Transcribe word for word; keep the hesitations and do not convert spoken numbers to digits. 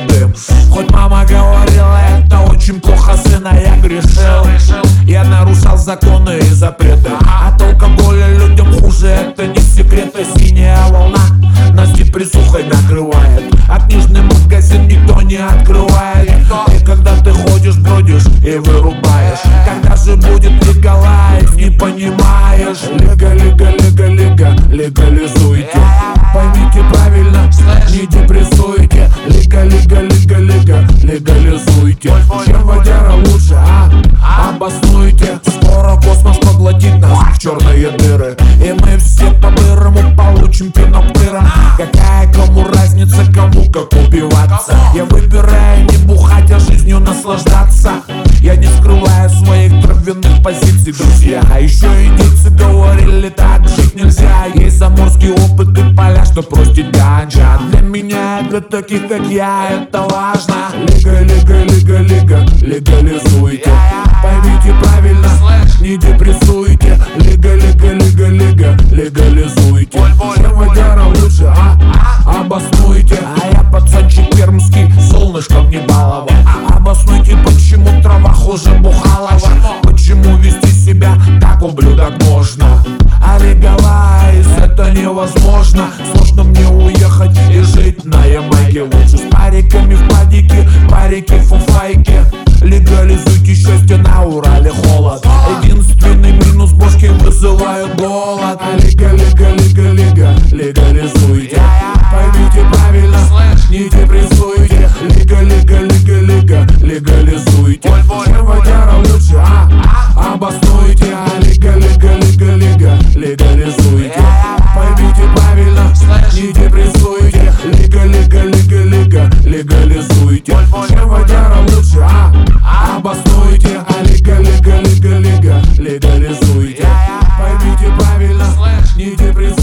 дым. Хоть мама говорила, это очень плохо, сына, я грешил. Я нарушал законы и запреты. От алкоголя людям хуже, это не секрет. И синяя волна нас депрессухой накрывает, а книжный магазин никто не открывает. И когда ты ходишь, бродишь и вырубаешь, когда же будет легалайз, не понимаешь. Лига, лига, лига, лига, легализуйте. Поймите правильно, не депрессуйте. Лига, лига, лига, лига, легализуйте. Чем водяра лучше, а? Обоснуйте. Скоро космос поглотит нас в черные дыры, и мы все по-бырому получим пинок тыром. Какая кому разница, кому как убиваться? Я выбираю не бухать, а жизнью наслаждаться. Я не скрываю своих травяных позиций, друзья. А еще индейцы говорили, так жить нельзя. Есть заморский опыт и поля, что простит ганджа. Для меня, для таких как я, это важно. Лига, лига, лига, лига, легализуйте. Поймите правильно, не депрессуйте. Лига, лига, лига, лига, легализуйте. Чем водяра лучше, а? Обоснуйте. А я пацанчик пермский, солнышком не балован. Обоснуйте, почему трава хуже Бухалова. Почему вести себя как ублюдок можно? А легалайз это невозможно. Сложно мне уехать и жить на Ямайке. Лучше с париками в падике, парики в фуфайке. Легализуйте счастье, на Урале холод. Единственный минус, бошки вызывают голод. А лига, лига, лига, лига, легализуйте. Поймите правильно, не депрессуйте. Лига, лига, лига, лига, легализуйте. Чем водяра лучше, а? Обоснуйте. А лига, лига, лига, лига, легализуйте. Поймите правильно, не депрессуйте. Лига, лига, лига, лига, легализуйте. Чем водяра лучше, а? Обоснуйте. А лига, лига, лига, лига, легализуйте. Поймите правильно, не депрессуйте.